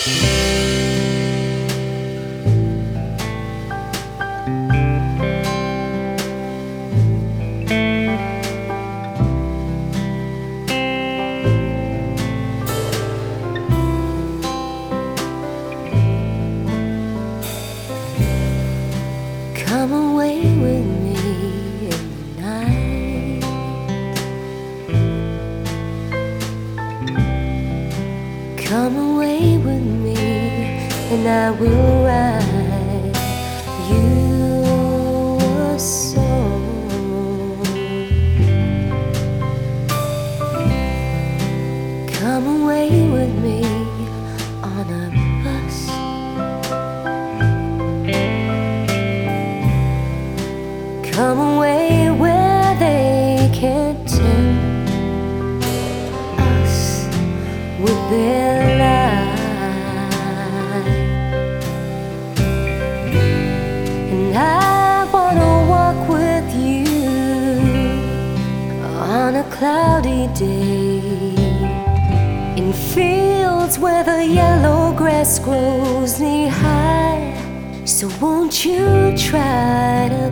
Come away with me in the night. Come away with me and I will write you a song. Come away with me on a bus. Come away where they can't tempt us with their lies. And I wanna walk with you on a cloudy day, in fields where the yellow grass grows knee high. So won't you try to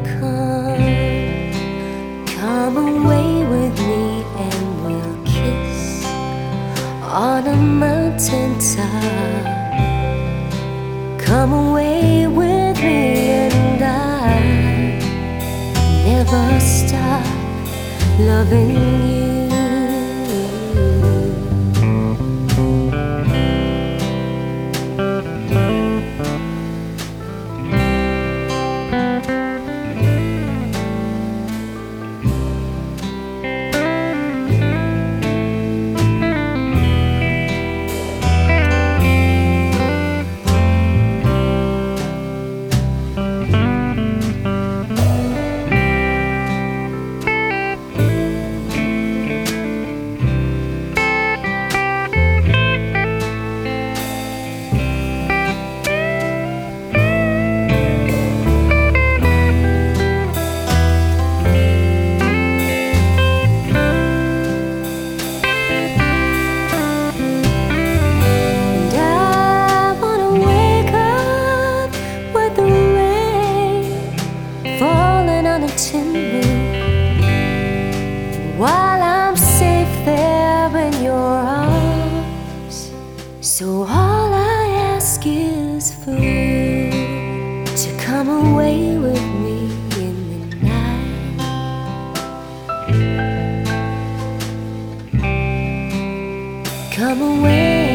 come away with me and we'll kiss on a mountain top. Come away with me and I never stop loving you. Falling on a tin roof while I'm safe there in your arms. So all I ask is for you to come away with me in the night. Come away.